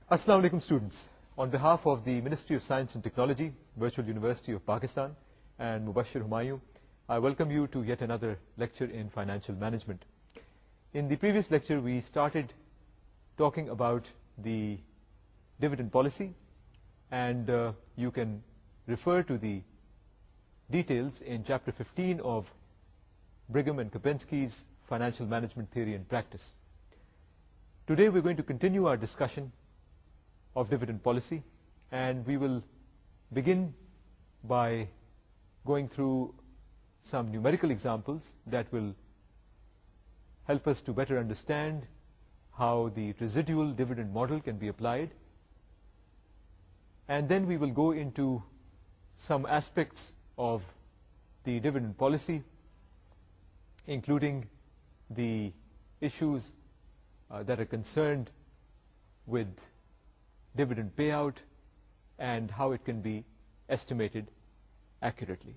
Assalamu alaikum students. On behalf of the Ministry of Science and Technology, Virtual University of Pakistan and Mubashir Humayun, I welcome you to yet another lecture in financial management. In the previous lecture we started talking about the dividend policy, and you can refer to the details in chapter 15 of Brigham and Kopensky's Financial Management Theory and Practice. Today we're going to continue our discussion of dividend policy, and we will begin by going through some numerical examples that will help us to better understand how the residual dividend model can be applied, and then we will go into some aspects of the dividend policy, including the issues that are concerned with dividend payout and how it can be estimated accurately.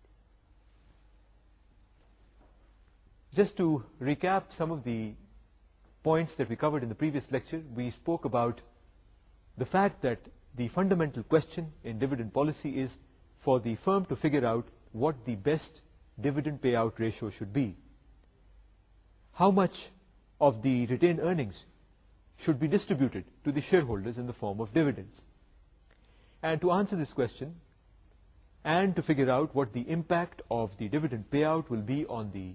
Just to recap some of the points that we covered in the previous lecture, we spoke about the fact that the fundamental question in dividend policy is for the firm to figure out what the best dividend payout ratio should be. How much of the retained earnings should be distributed to the shareholders in the form of dividends? And to answer this question and to figure out what the impact of the dividend payout will be on the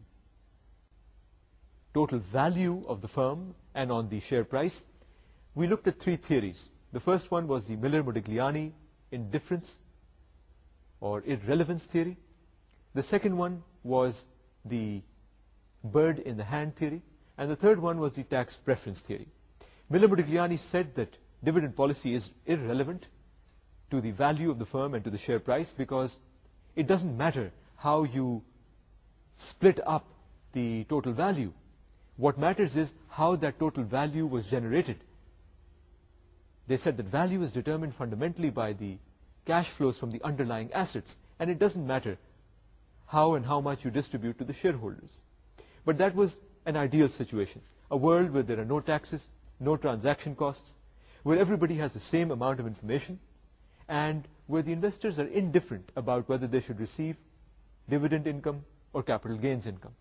total value of the firm and on the share price, we looked at three theories. The first one was the Miller-Modigliani indifference or irrelevance theory. The second one was the bird in the hand theory, and the third one was the tax preference theory. Miller-Modigliani said that dividend policy is irrelevant to the value of the firm and to the share price because it doesn't matter how you split up the total value. What matters is how that total value was generated. They said that value is determined fundamentally by the cash flows from the underlying assets, and it doesn't matter how and how much you distribute to the shareholders. But that was an ideal situation, a world where there are no taxes, no transaction costs, where everybody has the same amount of information, and where the investors are indifferent about whether they should receive dividend income or capital gains income.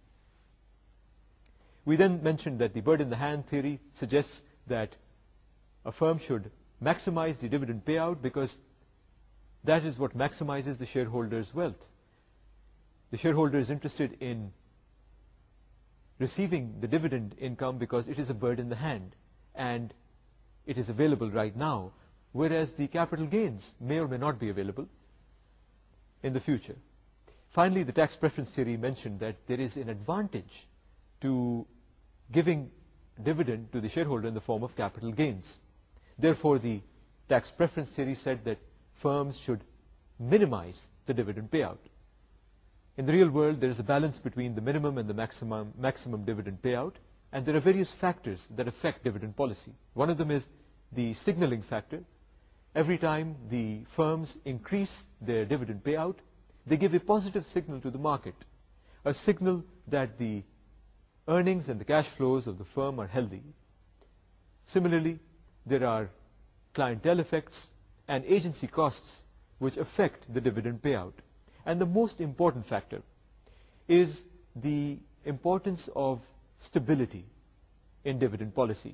We then mentioned that the bird in the hand theory suggests that a firm should maximize the dividend payout because that is what maximizes the shareholder's wealth. The shareholder is interested in receiving the dividend income because it is a bird in the hand and it is available right now, whereas the capital gains may or may not be available in the future. Finally, the tax preference theory mentioned that there is an advantage to giving dividend to the shareholder in the form of capital gains. Therefore, the tax preference theory said that firms should minimize the dividend payout. In the real world, there is a balance between the minimum and the maximum dividend payout, and there are various factors that affect dividend policy. One of them is the signaling factor. Every time the firms increase their dividend payout, they give a positive signal to the market, a signal that the earnings and the cash flows of the firm are healthy. Similarly, there are clientele effects and agency costs which affect the dividend payout. And the most important factor is the importance of stability in dividend policy.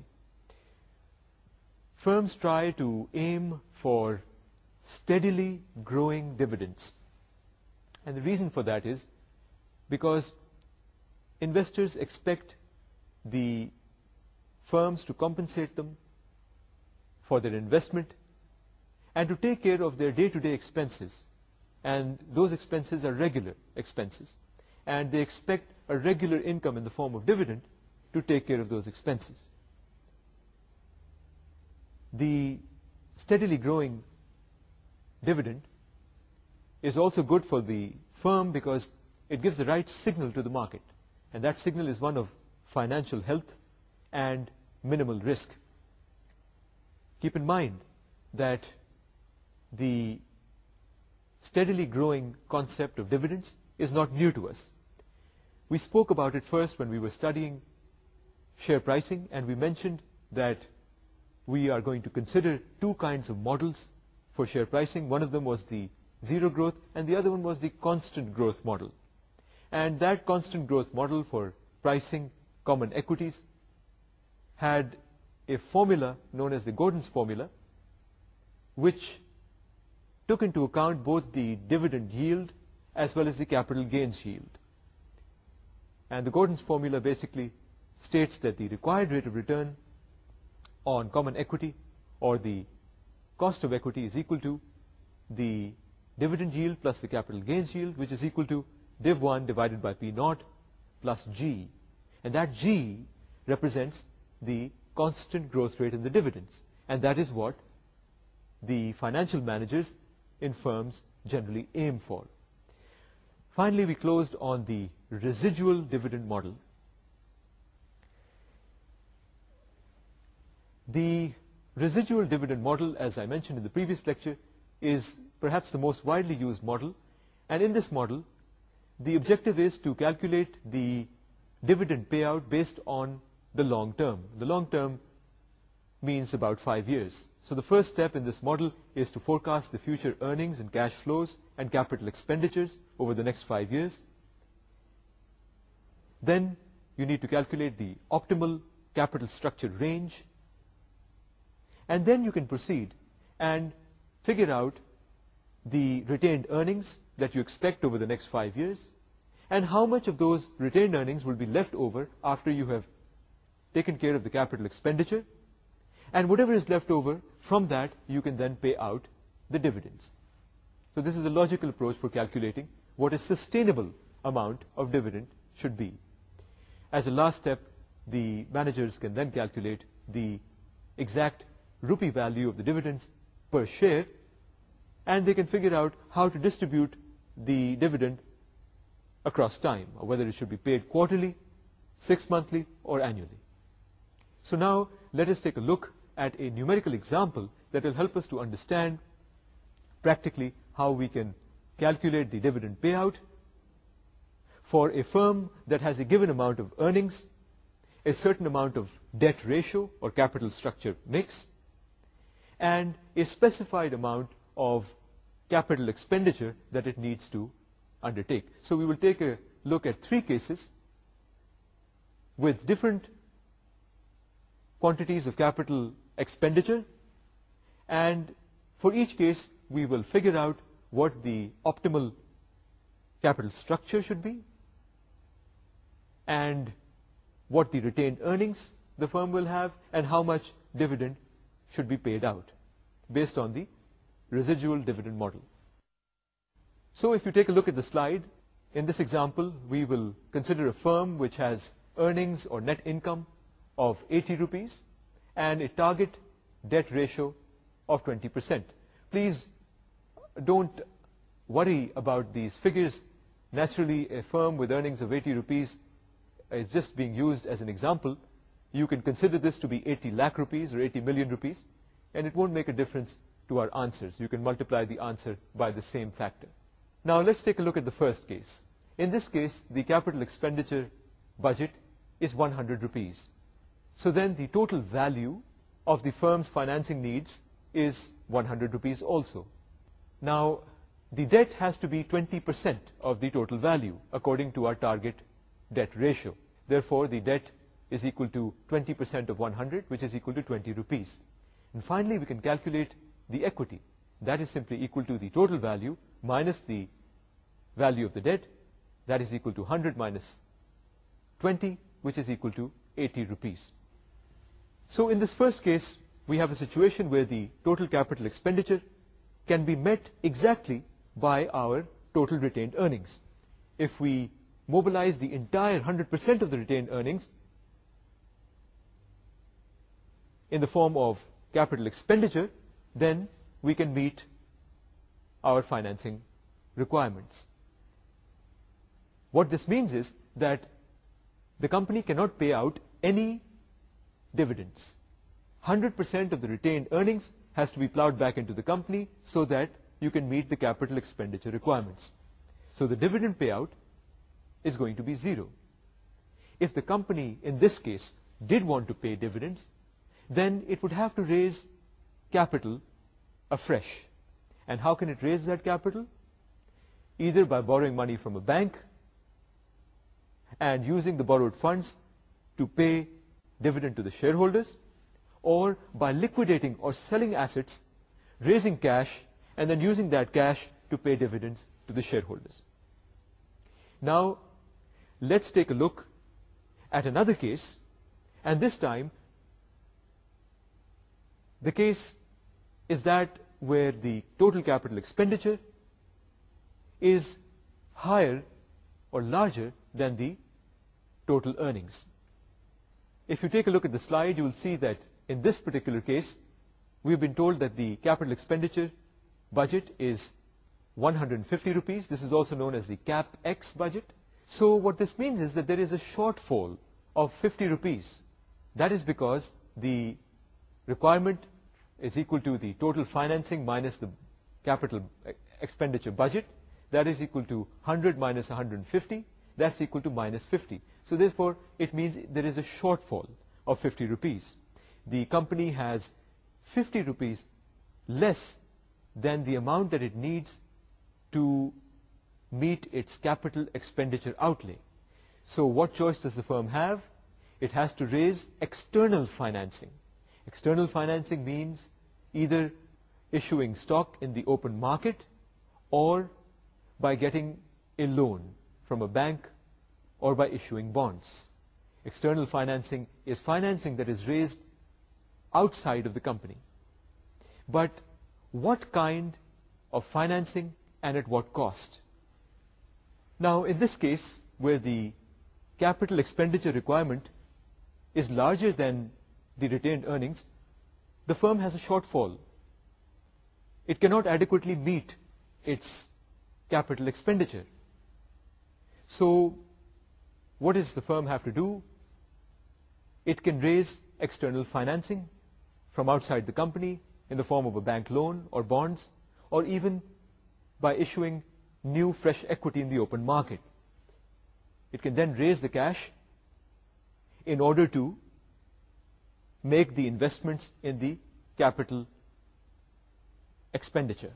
Firms try to aim for steadily growing dividends. And the reason for that is because investors expect the firms to compensate them for their investment and to take care of their day-to-day expenses. And those expenses are regular expenses. And they expect a regular income in the form of dividend to take care of those expenses. The steadily growing dividend is also good for the firm because it gives the right signal to the market. And that signal is one of financial health and minimal risk. Keep in mind that the steadily growing concept of dividends is not new to us. We spoke about it first when we were studying share pricing, and we mentioned that we are going to consider two kinds of models for share pricing. One of them was the zero growth, and the other one was the constant growth model. And that constant growth model for pricing common equities had a formula known as the Gordon's formula, which took into account both the dividend yield as well as the capital gains yield. And the Gordon's formula basically states that the required rate of return on common equity, or the cost of equity, is equal to the dividend yield plus the capital gains yield, which is equal to div 1 divided by P naught plus G. And that G represents the constant growth rate in the dividends. And that is what the financial managers in firms generally aim for. Finally, we closed on the residual dividend model. The residual dividend model, as I mentioned in the previous lecture, is perhaps the most widely used model. And in this model, the objective is to calculate the dividend payout based on the long term. The long term means about 5 years. So the first step in this model is to forecast the future earnings and cash flows and capital expenditures over the next 5 years. Then you need to calculate the optimal capital structure range. And then you can proceed and figure out the retained earnings that you expect over the next 5 years, and how much of those retained earnings will be left over after you have taken care of the capital expenditure. And whatever is left over from that, you can then pay out the dividends. So this is a logical approach for calculating what a sustainable amount of dividend should be. As a last step, the managers can then calculate the exact rupee value of the dividends per share, and they can figure out how to distribute the dividend across time, or whether it should be paid quarterly, 6 monthly, or annually. So now let us take a look at a numerical example that will help us to understand practically how we can calculate the dividend payout for a firm that has a given amount of earnings, a certain amount of debt ratio or capital structure mix, and a specified amount of capital expenditure that it needs to undertake. So we will take a look at 3 cases with different quantities of capital expenditure, and for each case we will figure out what the optimal capital structure should be and what the retained earnings the firm will have and how much dividend should be paid out based on the residual dividend model. So if you take a look at the slide, in this example we will consider a firm which has earnings or net income of 80 rupees and a target debt ratio of 20%. Please don't worry about these figures. Naturally, a firm with earnings of 80 rupees is just being used as an example. You can consider this to be 80 lakh rupees or 80 million rupees, and it won't make a difference to our answers. You can multiply the answer by the same factor. Now let's take a look at the first case. In this case, the capital expenditure budget is 100 rupees. So then the total value of the firm's financing needs is 100 rupees also. Now the debt has to be 20% of the total value according to our target debt ratio. Therefore the debt is equal to 20% of 100, which is equal to 20 rupees. And finally we can calculate the equity. That is simply equal to the total value minus the value of the debt. That is equal to 100 minus 20, which is equal to 80 rupees. So in this first case, we have a situation where the total capital expenditure can be met exactly by our total retained earnings. If we mobilize the entire 100% of the retained earnings in the form of capital expenditure, then we can meet our financing requirements. What this means is that the company cannot pay out any dividends. 100% of the retained earnings has to be plowed back into the company so that you can meet the capital expenditure requirements. So the dividend payout is going to be 0. If the company in this case did want to pay dividends, then it would have to raise capital afresh. And how can it raise that capital? Either by borrowing money from a bank and using the borrowed funds to pay dividend to the shareholders, or by liquidating or selling assets, raising cash, and then using that cash to pay dividends to the shareholders. Now, let's take a look at another case, and this time the case is that where the total capital expenditure is higher or larger than the total earnings. If you take a look at the slide, you will see that in this particular case, we've been told that the capital expenditure budget is 150 rupees. This is also known as the CapEx budget. So what this means is that there is a shortfall of 50 rupees. That is because the requirement is equal to the total financing minus the capital expenditure budget. That is equal to 100 minus 150. That's equal to minus 50. So therefore, it means there is a shortfall of 50 rupees. The company has 50 rupees less than the amount that it needs to meet its capital expenditure outlay. So what choice does the firm have? It has to raise external financing. External financing means either issuing stock in the open market or by getting a loan from a bank or by issuing bonds. External financing is financing that is raised outside of the company. But what kind of financing and at what cost? Now, in this case, where the capital expenditure requirement is larger than the retained earnings, the firm has a shortfall. It cannot adequately meet its capital expenditure. So, what does the firm have to do? It can raise external financing from outside the company in the form of a bank loan or bonds, or even by issuing new fresh equity in the open market. It can then raise the cash in order to make the investments in the capital expenditure.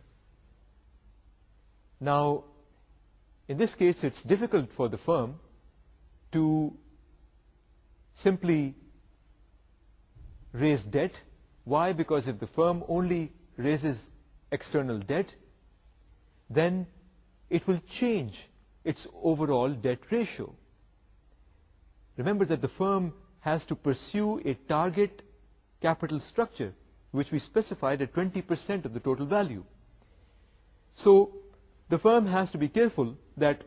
Now, in this case, it's difficult for the firm to simply raise debt. Why? Because if the firm only raises external debt, then it will change its overall debt ratio. Remember that the firm has to pursue a target capital structure, which we specified at 20% of the total value. So the firm has to be careful that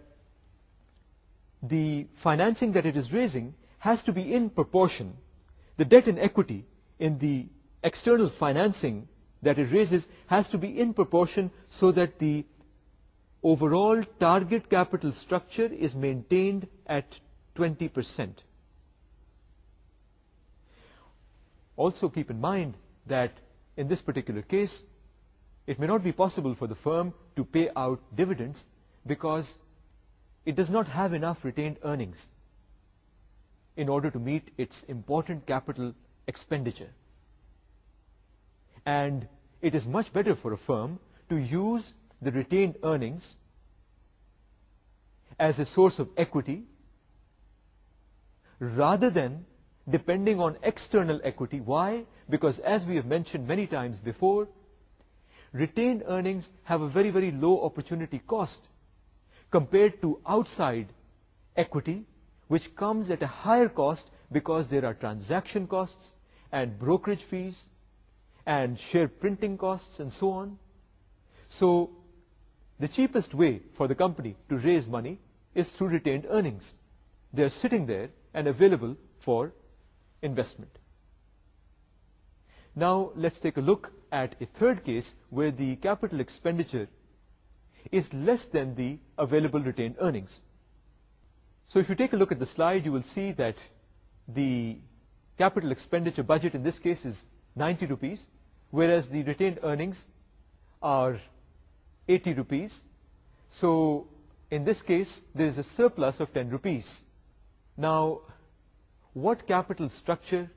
the financing that it is raising has to be in proportion. The debt and equity in the external financing that it raises has to be in proportion so that the overall target capital structure is maintained at 20%. Also keep in mind that in this particular case, it may not be possible for the firm to pay out dividends because it does not have enough retained earnings in order to meet its important capital expenditure. And it is much better for a firm to use the retained earnings as a source of equity rather than depending on external equity. Why? Because as we have mentioned many times before, retained earnings have a very, very low opportunity cost compared to outside equity, which comes at a higher cost because there are transaction costs and brokerage fees and share printing costs and so on. So the cheapest way for the company to raise money is through retained earnings. They are sitting there and available for investment. Now let's take a look at a third case where the capital expenditure is less than the available retained earnings. So if you take a look at the slide, you will see that the capital expenditure budget in this case is 90 rupees, whereas the retained earnings are 80 rupees. So in this case, there is a surplus of 10 rupees. Now, what capital structure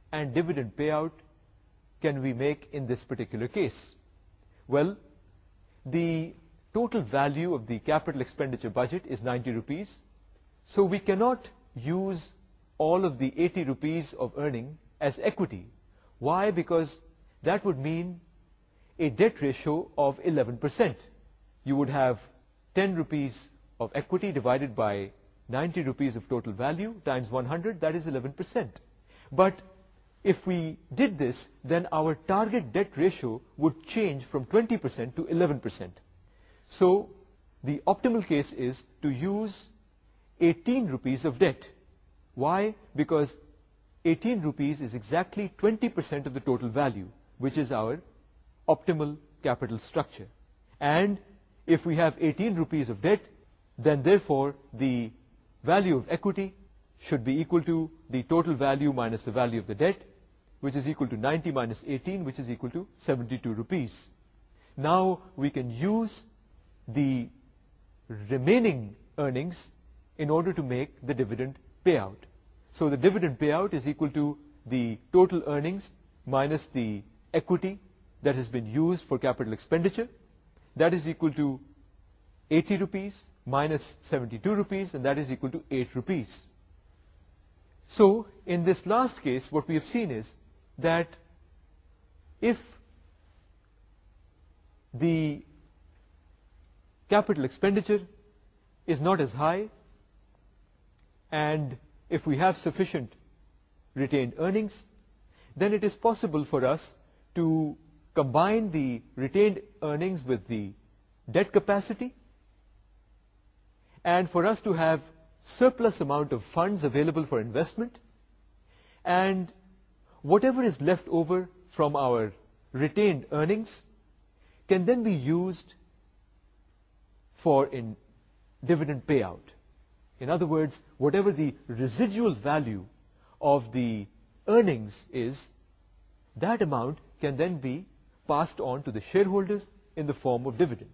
and dividend payout can we make in this particular case? Well, the total value of the capital expenditure budget is 90 rupees. So we cannot use all of the 80 rupees of earning as equity. Why? Because that would mean a debt ratio of 11%. You would have 10 rupees of equity divided by 90 rupees of total value times 100, that is 11%. But if we did this, then our target debt ratio would change from 20% to 11%. So the optimal case is to use 18 rupees of debt. Why? Because 18 rupees is exactly 20% of the total value, which is our optimal capital structure. And if we have 18 rupees of debt, then therefore the value of equity should be equal to the total value minus the value of the debt, which is equal to 90 minus 18, which is equal to 72 rupees. Now we can use the remaining earnings in order to make the dividend payout. So the dividend payout is equal to the total earnings minus the equity that has been used for capital expenditure. That is equal to 80 rupees minus 72 rupees, and that is equal to 8 rupees. So in this last case, what we have seen is that if the capital expenditure is not as high, and if we have sufficient retained earnings, then it is possible for us to combine the retained earnings with the debt capacity, and for us to have surplus amount of funds available for investment, and whatever is left over from our retained earnings can then be used for in dividend payout. In other words, whatever the residual value of the earnings is, that amount can then be passed on to the shareholders in the form of dividend.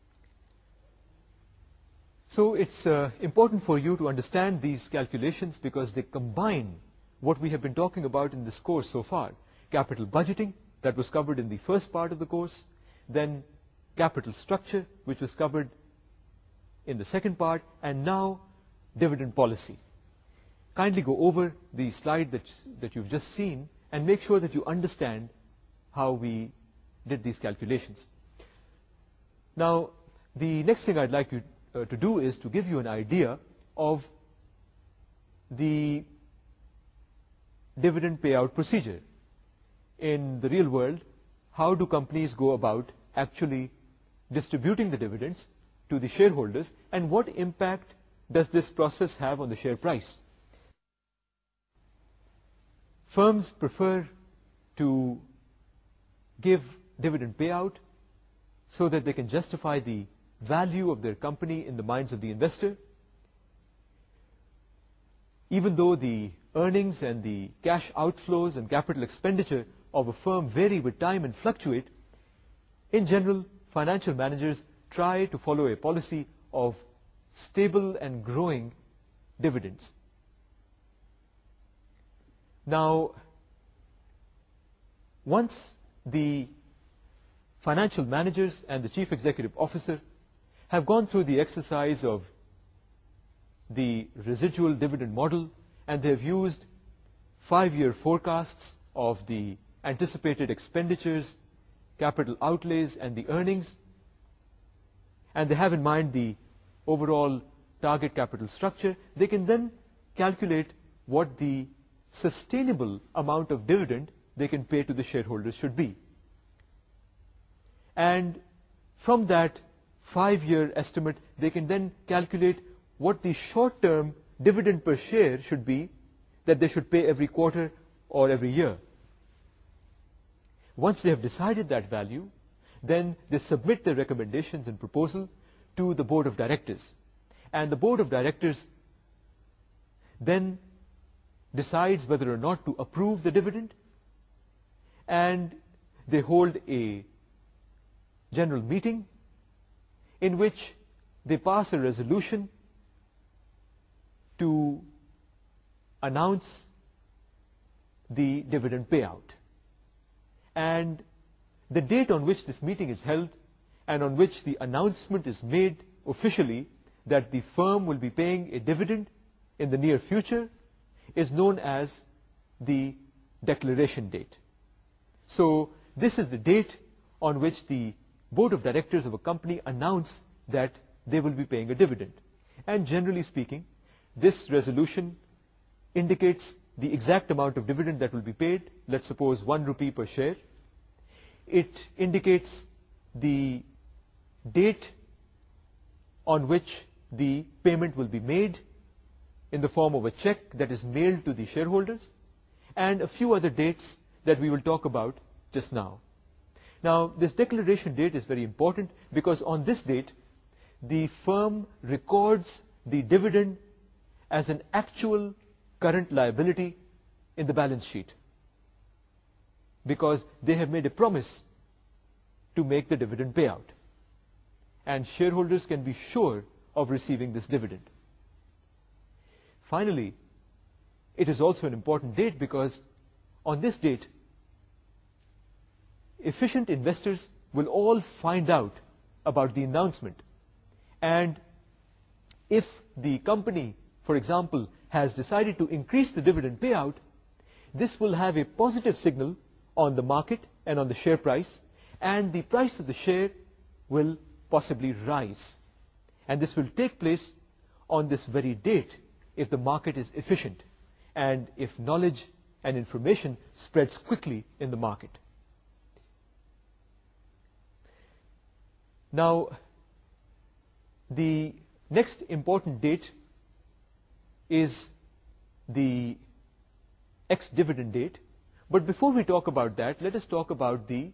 So it's important for you to understand these calculations because they combine what we have been talking about in this course so far. Capital budgeting, that was covered in the first part of the course, then capital structure, which was covered in the second part, and now dividend policy. Kindly go over the slide that you've just seen and make sure that you understand how we did these calculations. Now, the next thing I'd like you to do is to give you an idea of the dividend payout procedure. In the real world, how do companies go about actually distributing the dividends to the shareholders, and what impact does this process have on the share price? Firms prefer to give dividend payout so that they can justify the value of their company in the minds of the investor. Even though the earnings and the cash outflows and capital expenditure of a firm vary with time and fluctuate, in general, financial managers try to follow a policy of stable and growing dividends. Now, once the financial managers and the chief executive officer have gone through the exercise of the residual dividend model, and they have used 5-year forecasts of the anticipated expenditures, capital outlays, and the earnings, and they have in mind the overall target capital structure, they can then calculate what the sustainable amount of dividend they can pay to the shareholders should be. And from that 5-year estimate, they can then calculate what the short-term dividend per share should be that they should pay every quarter or every year. Once they have decided that value, then they submit their recommendations and proposal to the board of directors. And the board of directors then decides whether or not to approve the dividend, and they hold a general meeting in which they pass a resolution to announce the dividend payout. And the date on which this meeting is held and on which the announcement is made officially that the firm will be paying a dividend in the near future is known as the declaration date. So this is the date on which the board of directors of a company announce that they will be paying a dividend. And generally speaking, this resolution indicates the exact amount of dividend that will be paid. Let's suppose 1 rupee per share. It indicates the date on which the payment will be made in the form of a check that is mailed to the shareholders, and a few other dates that we will talk about just now. Now, this declaration date is very important because on this date, the firm records the dividend as an actual current liability in the balance sheet, because they have made a promise to make the dividend payout, and shareholders can be sure of receiving this dividend. Finally, it is also an important date because on this date, efficient investors will all find out about the announcement. And if the company, for example, has decided to increase the dividend payout, this will have a positive signal on the market and on the share price, and the price of the share will possibly rise. And this will take place on this very date if the market is efficient and if knowledge and information spreads quickly in the market. Now, the next important date is the ex-dividend date. But before we talk about that, let us talk about the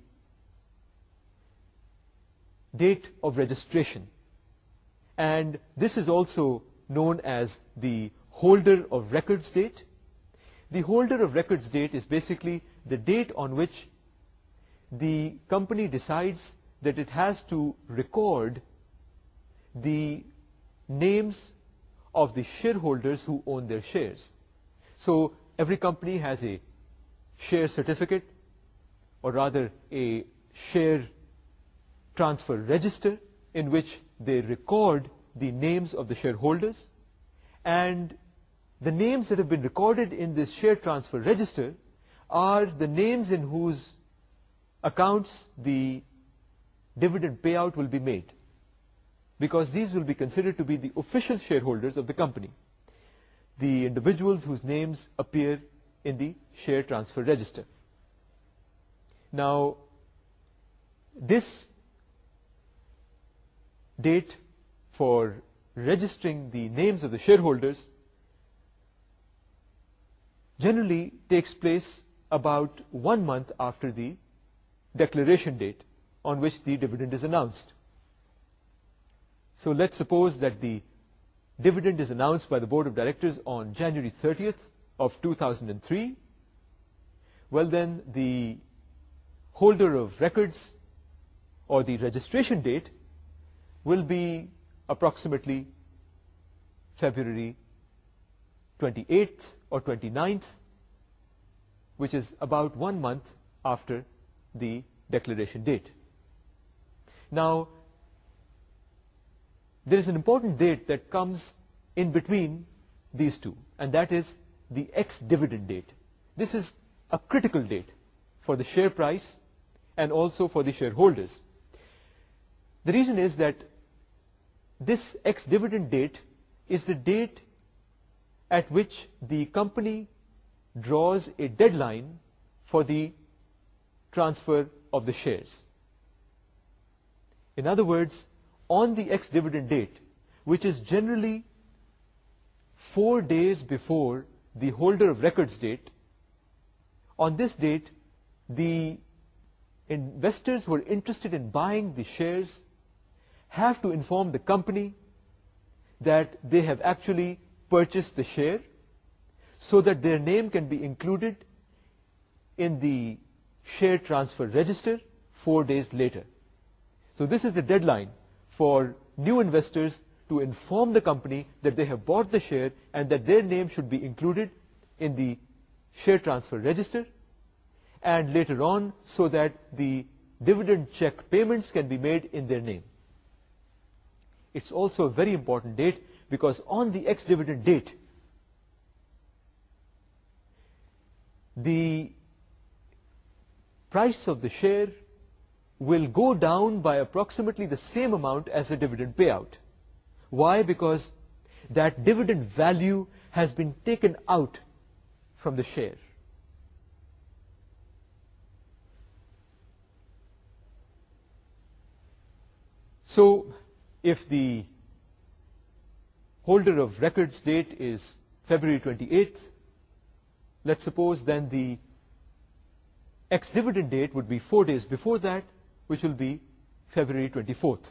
date of registration. And this is also known as the holder of records date. The holder of records date is basically the date on which the company decides that it has to record the names of the shareholders who own their shares. So every company has a share certificate, or rather a share transfer register, in which they record the names of the shareholders, and the names that have been recorded in this share transfer register are the names in whose accounts the dividend payout will be made, because these will be considered to be the official shareholders of the company, the individuals whose names appear in the share transfer register. Now, this date for registering the names of the shareholders generally takes place about 1 month after the declaration date on which the dividend is announced. So let's suppose that the dividend is announced by the board of directors on January 30th of 2003. Well, then the holder of records, or the registration date, will be approximately February 28th or 29th, which is about 1 month after the declaration date. Now, there is an important date that comes in between these two, and that is the ex-dividend date. This is a critical date for the share price and also for the shareholders. The reason is that this ex-dividend date is the date at which the company draws a deadline for the transfer of the shares. In other words, on the ex-dividend date, which is generally 4 days before the holder of records date, on this date, the investors who are interested in buying the shares have to inform the company that they have actually purchased the share, so that their name can be included in the share transfer register 4 days later. So this is the deadline for new investors to inform the company that they have bought the share and that their name should be included in the share transfer register, and later on so that the dividend check payments can be made in their name. It's also a very important date because on the ex-dividend date, the price of the share will go down by approximately the same amount as the dividend payout. Why? Because that dividend value has been taken out from the share. So, if the holder of record's date is February 28th, let's suppose then the ex-dividend date would be 4 days before that, which will be February 24th.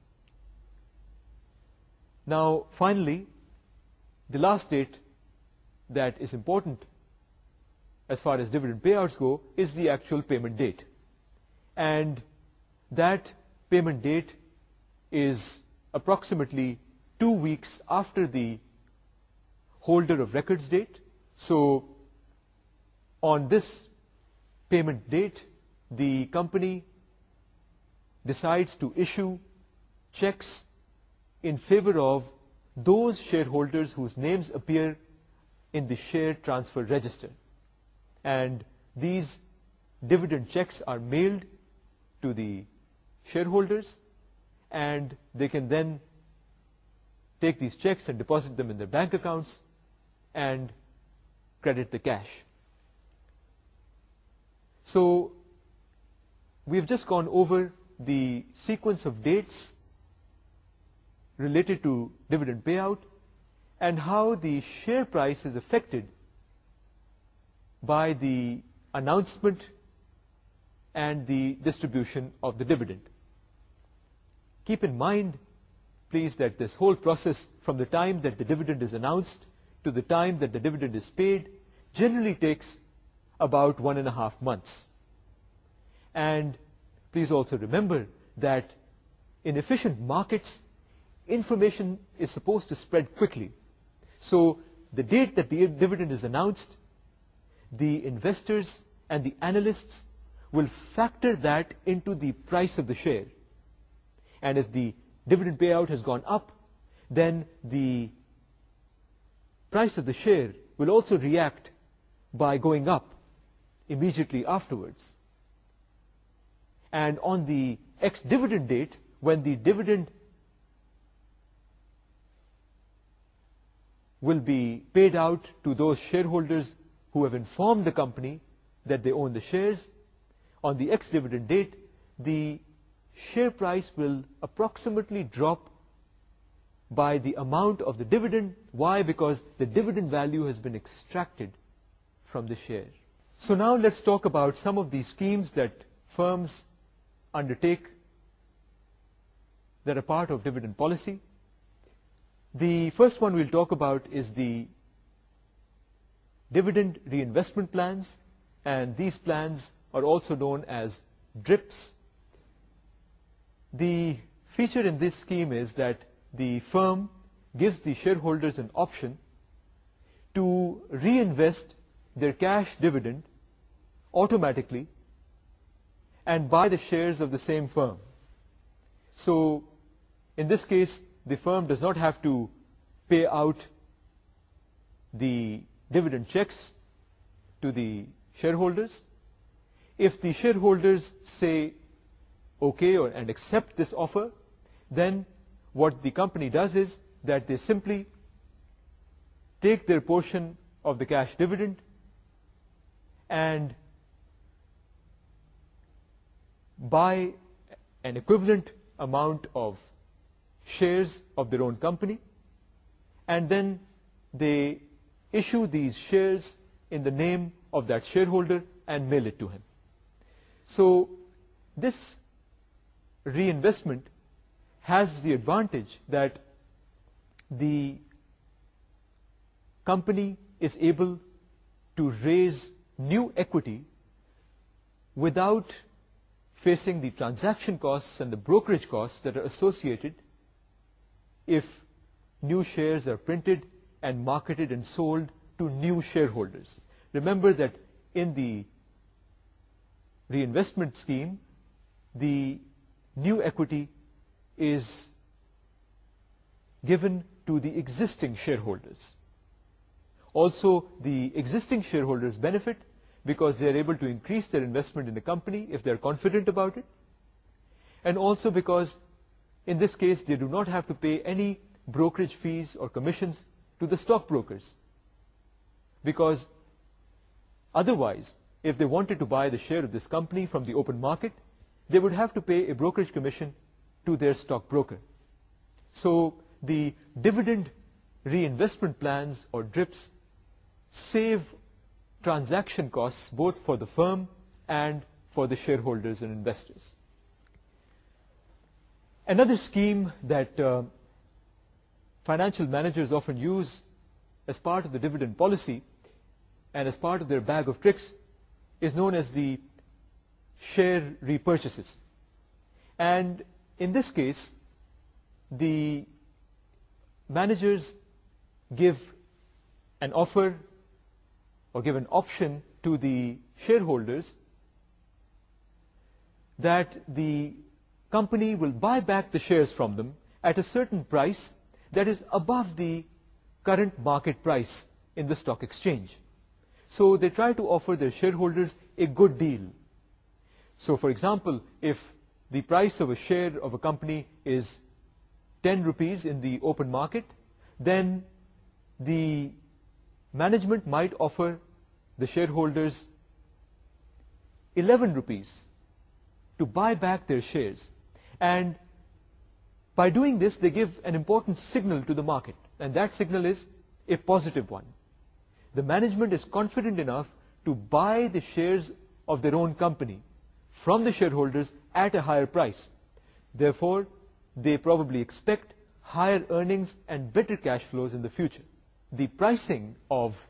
Now, finally, the last date that is important as far as dividend payouts go is the actual payment date. And that payment date is approximately 2 weeks after the holder of records date. So, on this payment date, the company decides to issue checks in favor of those shareholders whose names appear in the share transfer register. And these dividend checks are mailed to the shareholders, and they can then take these checks and deposit them in their bank accounts and credit the cash. So, we've just gone over the sequence of dates related to dividend payout and how the share price is affected by the announcement and the distribution of the dividend. Keep in mind, please, that this whole process from the time that the dividend is announced to the time that the dividend is paid generally takes about 1.5 months. And please also remember that in efficient markets, information is supposed to spread quickly. So the date that the dividend is announced, the investors and the analysts will factor that into the price of the share. And if the dividend payout has gone up, then the price of the share will also react by going up immediately afterwards. And on the ex-dividend date, when the dividend will be paid out to those shareholders who have informed the company that they own the shares, on the ex-dividend date, the share price will approximately drop by the amount of the dividend. Why? Because the dividend value has been extracted from the share. So now let's talk about some of the schemes that firms undertake that are part of dividend policy. The first one we'll talk about is the dividend reinvestment plans, and these plans are also known as DRIPs. The feature in this scheme is that the firm gives the shareholders an option to reinvest their cash dividend automatically and buy the shares of the same firm. So in this case, the firm does not have to pay out the dividend checks to the shareholders. If the shareholders say okay and accept this offer, then what the company does is that they simply take their portion of the cash dividend and buy an equivalent amount of shares of their own company, and then they issue these shares in the name of that shareholder and mail it to him. So this reinvestment has the advantage that the company is able to raise new equity without facing the transaction costs and the brokerage costs that are associated if new shares are printed and marketed and sold to new shareholders. Remember that in the reinvestment scheme, the new equity is given to the existing shareholders. Also, the existing shareholders benefit because they are able to increase their investment in the company if they are confident about it, and also because in this case they do not have to pay any brokerage fees or commissions to the stockbrokers, because otherwise, if they wanted to buy the share of this company from the open market, they would have to pay a brokerage commission to their stockbroker. So the dividend reinvestment plans, or DRIPs, save transaction costs both for the firm and for the shareholders and investors. Another scheme that financial managers often use as part of the dividend policy and as part of their bag of tricks is known as the share repurchases. And in this case, the managers give an offer or give an option to the shareholders that the company will buy back the shares from them at a certain price that is above the current market price in the stock exchange. So they try to offer their shareholders a good deal. So for example, if the price of a share of a company is 10 rupees in the open market, then the management might offer the shareholders 11 rupees to buy back their shares. And by doing this, they give an important signal to the market, and that signal is a positive one. The management is confident enough to buy the shares of their own company from the shareholders at a higher price. Therefore, they probably expect higher earnings and better cash flows in the future. The pricing of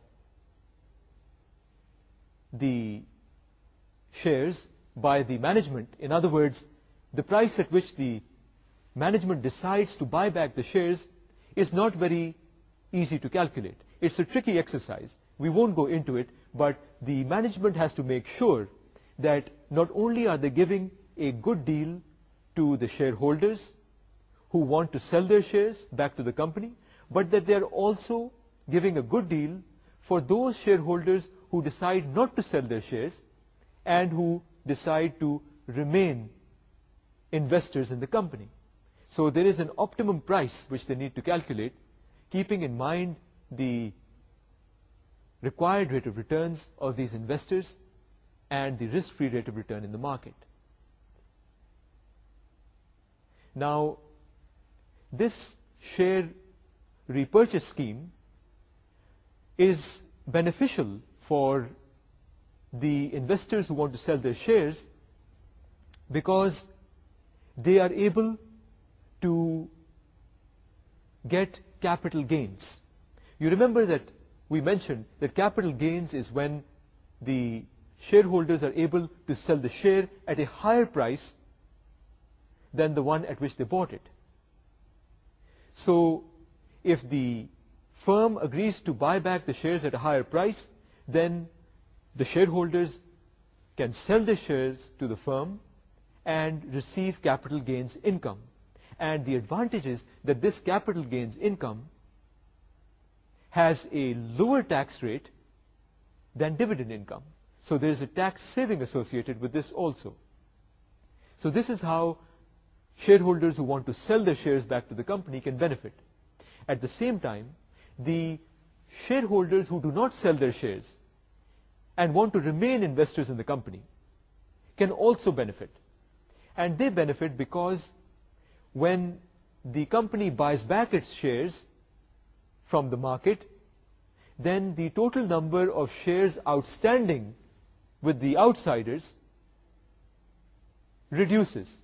the shares by the management, in other words, the price at which the management decides to buy back the shares, is not very easy to calculate. It's a tricky exercise. We won't go into it, but the management has to make sure that not only are they giving a good deal to the shareholders who want to sell their shares back to the company, but that they're also giving a good deal for those shareholders who decide not to sell their shares and who decide to remain investors in the company. So there is an optimum price which they need to calculate, keeping in mind the required rate of returns of these investors and the risk-free rate of return in the market. Now, this share repurchase scheme is beneficial for the investors who want to sell their shares because they are able to get capital gains. You remember that we mentioned that capital gains is when the shareholders are able to sell the share at a higher price than the one at which they bought it. So if the firm agrees to buy back the shares at a higher price, then the shareholders can sell the shares to the firm and receive capital gains income. And the advantage is that this capital gains income has a lower tax rate than dividend income. So there is a tax saving associated with this also. So this is how shareholders who want to sell their shares back to the company can benefit. At the same time, the shareholders who do not sell their shares and want to remain investors in the company can also benefit. And they benefit because when the company buys back its shares from the market, then the total number of shares outstanding with the outsiders reduces.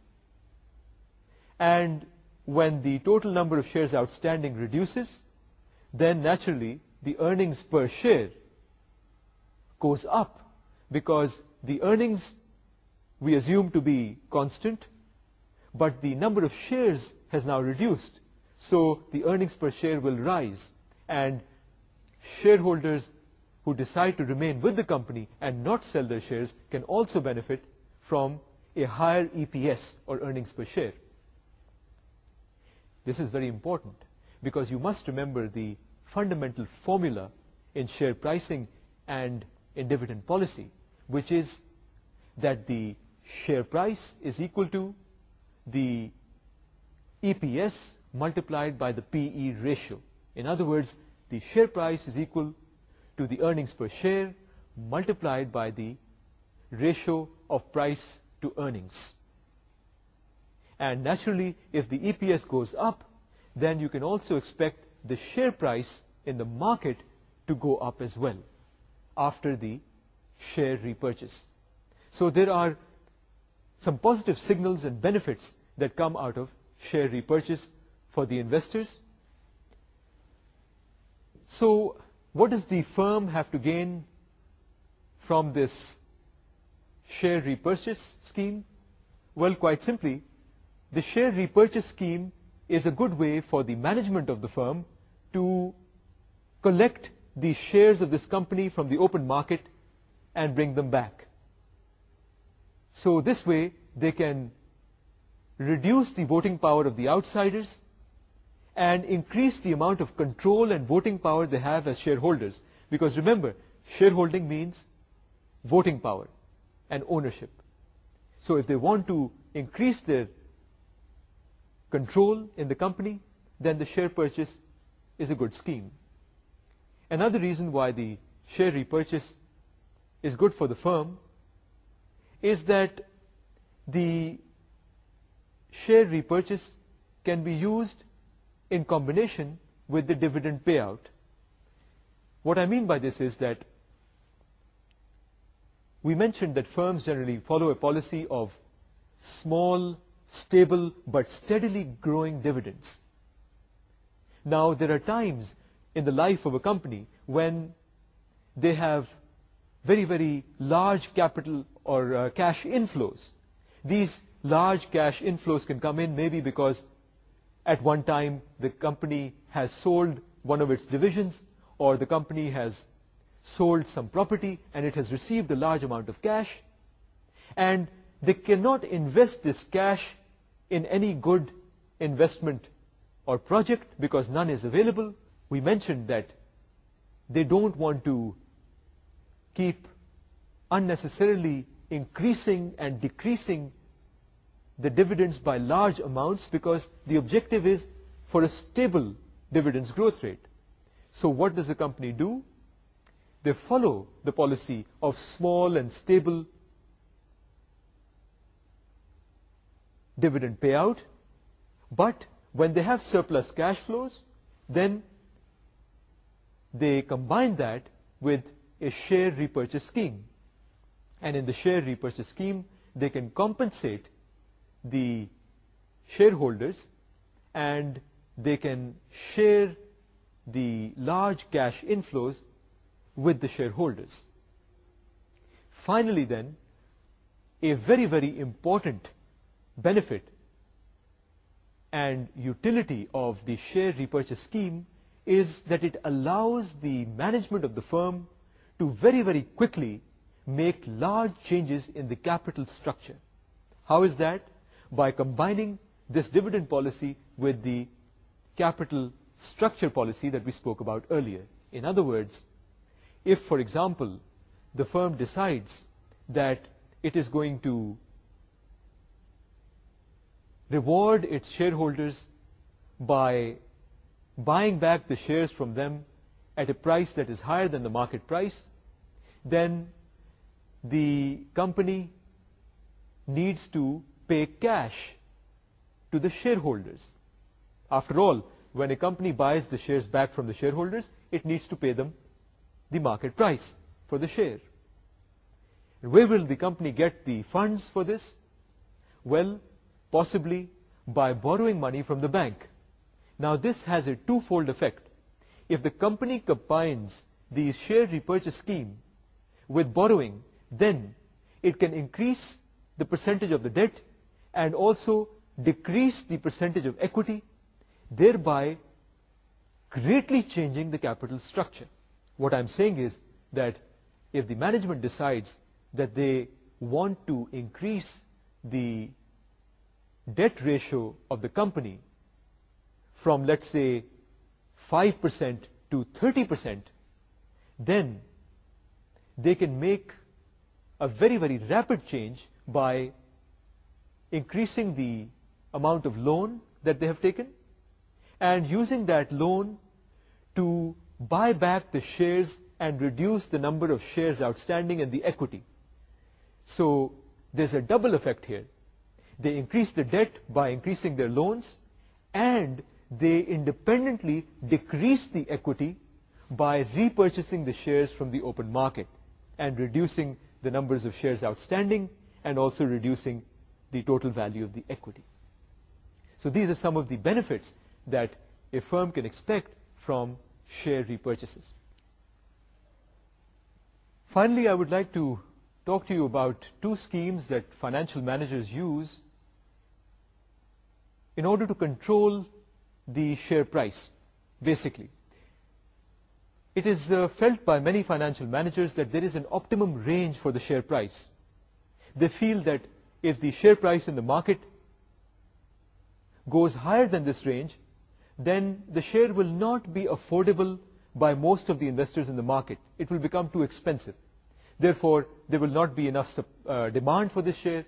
And when the total number of shares outstanding reduces, then naturally the earnings per share goes up, because the earnings we assume to be constant, but the number of shares has now reduced. So the earnings per share will rise, and shareholders who decide to remain with the company and not sell their shares can also benefit from a higher EPS, or earnings per share. This is very important because you must remember the fundamental formula in share pricing and in dividend policy, which is that the share price is equal to the EPS multiplied by the PE ratio. In other words, the share price is equal to the earnings per share multiplied by the ratio of price to earnings. And naturally, if the EPS goes up, then you can also expect the share price in the market to go up as well after the share repurchase. So there are some positive signals and benefits that come out of share repurchase for the investors. So what does the firm have to gain from this share repurchase scheme? Well, quite simply, the share repurchase scheme is a good way for the management of the firm to collect the shares of this company from the open market and bring them back. So this way they can reduce the voting power of the outsiders and increase the amount of control and voting power they have as shareholders. Because remember, shareholding means voting power and ownership. So if they want to increase their control in the company, then the share purchase is a good scheme. Another reason why the share repurchase is good for the firm is that the share repurchase can be used in combination with the dividend payout. What I mean by this is that we mentioned that firms generally follow a policy of small, stable, but steadily growing dividends. Now, there are times in the life of a company when they have very, very large capital or cash inflows. These large cash inflows can come in maybe because at one time the company has sold one of its divisions, or the company has sold some property and it has received a large amount of cash, and they cannot invest this cash in any good investment or project because none is available. We mentioned that they don't want to keep unnecessarily increasing and decreasing the dividends by large amounts because the objective is for a stable dividends growth rate. So what does the company do? They follow the policy of small and stable dividend payout, but when they have surplus cash flows, then they combine that with a share repurchase scheme. And in the share repurchase scheme, they can compensate the shareholders and they can share the large cash inflows with the shareholders. Finally then, a very, very important benefit and utility of the share repurchase scheme is that it allows the management of the firm to very, very quickly make large changes in the capital structure. How is that? By combining this dividend policy with the capital structure policy that we spoke about earlier. In other words, if, for example, the firm decides that it is going to reward its shareholders by buying back the shares from them at a price that is higher than the market price, then the company needs to pay cash to the shareholders. After all, when a company buys the shares back from the shareholders, it needs to pay them the market price for the share. And where will the company get the funds for this? Well, possibly by borrowing money from the bank. Now, this has a twofold effect. If the company combines the share repurchase scheme with borrowing, then it can increase the percentage of the debt and also decrease the percentage of equity, thereby greatly changing the capital structure. What I'm saying is that if the management decides that they want to increase the debt ratio of the company from, let's say, 5% to 30%, then they can make a very, very rapid change by increasing the amount of loan that they have taken and using that loan to buy back the shares and reduce the number of shares outstanding and the equity. So there's a double effect here. They increase the debt by increasing their loans, and they independently decrease the equity by repurchasing the shares from the open market and reducing the numbers of shares outstanding and also reducing the total value of the equity. So these are some of the benefits that a firm can expect from share repurchases. Finally, I would like to talk to you about two schemes that financial managers use in order to control the share price, basically. It is felt by many financial managers that there is an optimum range for the share price. They feel that if the share price in the market goes higher than this range, then the share will not be affordable by most of the investors in the market. It will become too expensive. Therefore, there will not be enough demand for this share.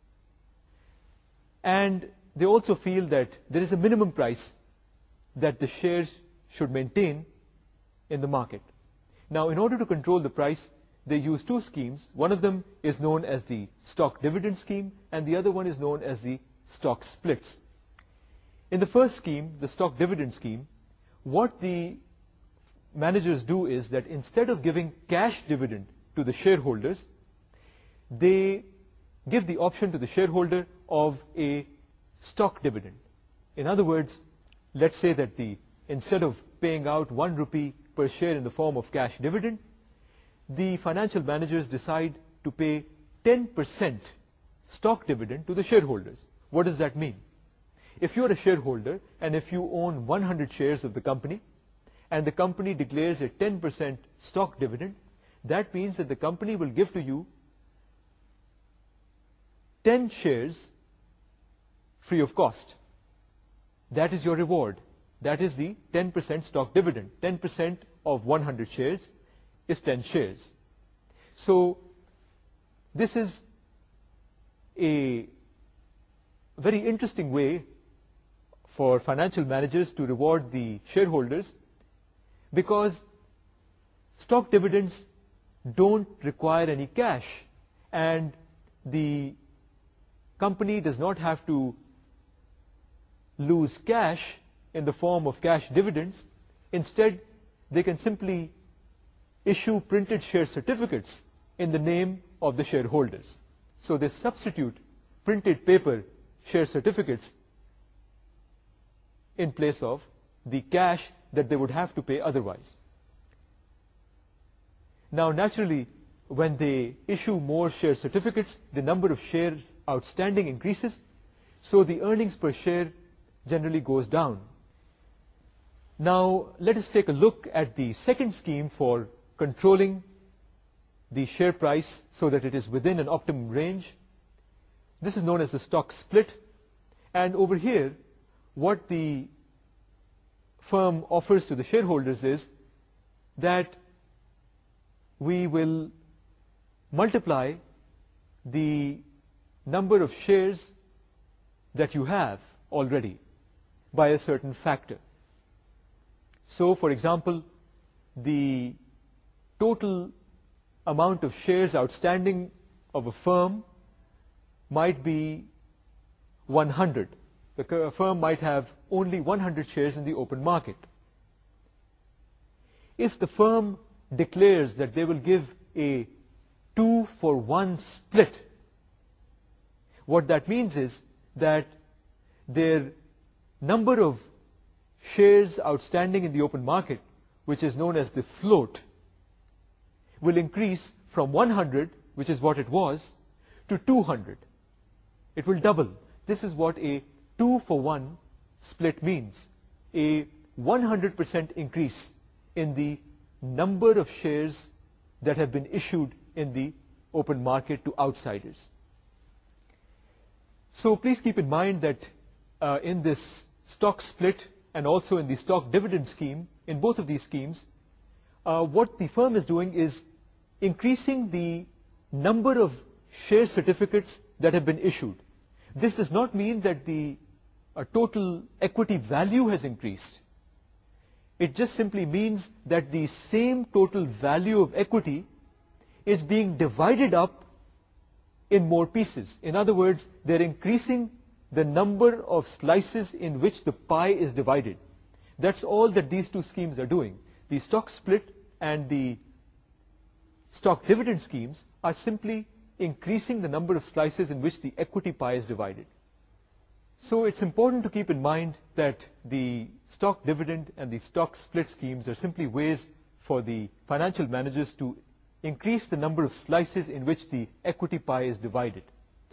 And they also feel that there is a minimum price that the shares should maintain in the market. Now, in order to control the price, they use two schemes. One of them is known as the stock dividend scheme, and the other one is known as the stock splits. In the first scheme, the stock dividend scheme, what the managers do is that instead of giving cash dividend to the shareholders, they give the option to the shareholder of a stock dividend. In other words, let's say that instead of paying out 1 rupee per share in the form of cash dividend, the financial managers decide to pay 10% stock dividend to the shareholders. What does that mean? If you're a shareholder and if you own 100 shares of the company and the company declares a 10% stock dividend, that means that the company will give to you 10 shares free of cost. That is your reward. That is the 10% stock dividend. 10% of 100 shares is 10 shares. So this is a very interesting way for financial managers to reward the shareholders, because stock dividends don't require any cash and the company does not have to lose cash in the form of cash dividends. Instead, they can simply issue printed share certificates in the name of the shareholders. So they substitute printed paper share certificates in place of the cash that they would have to pay otherwise. Now, naturally, when they issue more share certificates, the number of shares outstanding increases, so the earnings per share generally goes down. Now, let us take a look at the second scheme for controlling the share price so that it is within an optimum range. This is known as the stock split. And over here, what the firm offers to the shareholders is that we will multiply the number of shares that you have already by a certain factor. So, for example, the total amount of shares outstanding of a firm might be 100. The firm might have only 100 shares in the open market. If the firm declares that they will give a 2-for-1 split, what that means is that their number of shares outstanding in the open market, which is known as the float, will increase from 100, which is what it was, to 200. It will double. This is what a 2-for-1 split means. A 100% increase in the number of shares that have been issued in the open market to outsiders. So please keep in mind that in this stock split and also in the stock dividend scheme, in both of these schemes, what the firm is doing is increasing the number of share certificates that have been issued. This does not mean that the total equity value has increased. It just simply means that the same total value of equity is being divided up in more pieces. In other words, they're increasing the number of slices in which the pie is divided. That's all that these two schemes are doing. The stock split and the stock dividend schemes are simply increasing the number of slices in which the equity pie is divided. So it's important to keep in mind that the stock dividend and the stock split schemes are simply ways for the financial managers to increase the number of slices in which the equity pie is divided.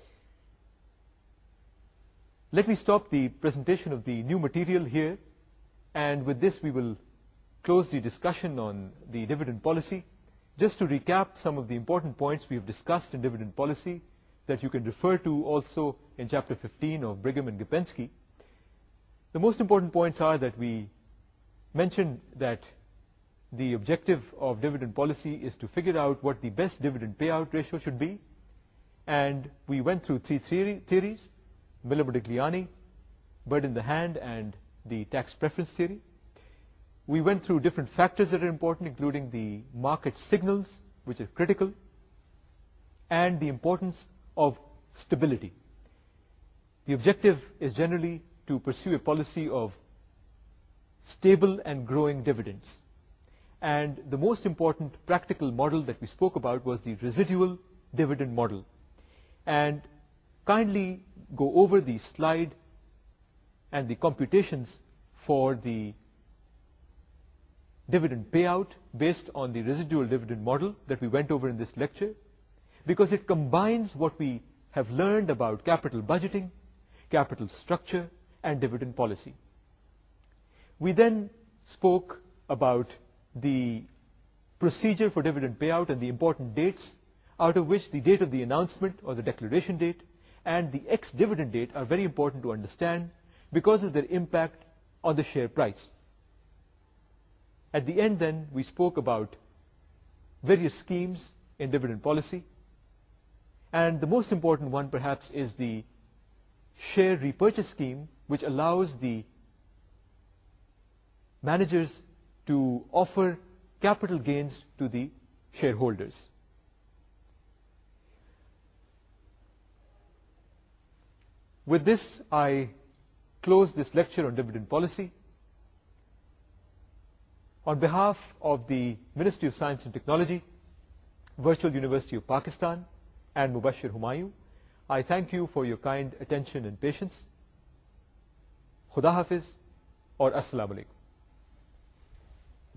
Let me stop the presentation of the new material here, and with this we will close the discussion on the dividend policy. Just to recap some of the important points we have discussed in dividend policy that you can refer to also in Chapter 15 of Brigham and Gapensky. The most important points are that we mentioned that the objective of dividend policy is to figure out what the best dividend payout ratio should be, and we went through three theories: Miller-Modigliani, bird in the hand, and the tax preference theory. We went through different factors that are important, including the market signals, which are critical, and the importance of stability. The objective is generally to pursue a policy of stable and growing dividends. And the most important practical model that we spoke about was the residual dividend model. And kindly go over the slide and the computations for the dividend payout based on the residual dividend model that we went over in this lecture, because it combines what we have learned about capital budgeting, capital structure, and dividend policy. We then spoke about the procedure for dividend payout and the important dates, out of which the date of the announcement or the declaration date and the ex-dividend date are very important to understand because of their impact on the share price. At the end then, we spoke about various schemes in dividend policy, and the most important one perhaps is the share repurchase scheme, which allows the managers to offer capital gains to the shareholders. With this, I close this lecture on dividend policy. On behalf of the Ministry of Science and Technology, Virtual University of Pakistan, and Mubashir Humayun, I thank you for your kind attention and patience. Khuda Hafiz or Assalamu Alaikum.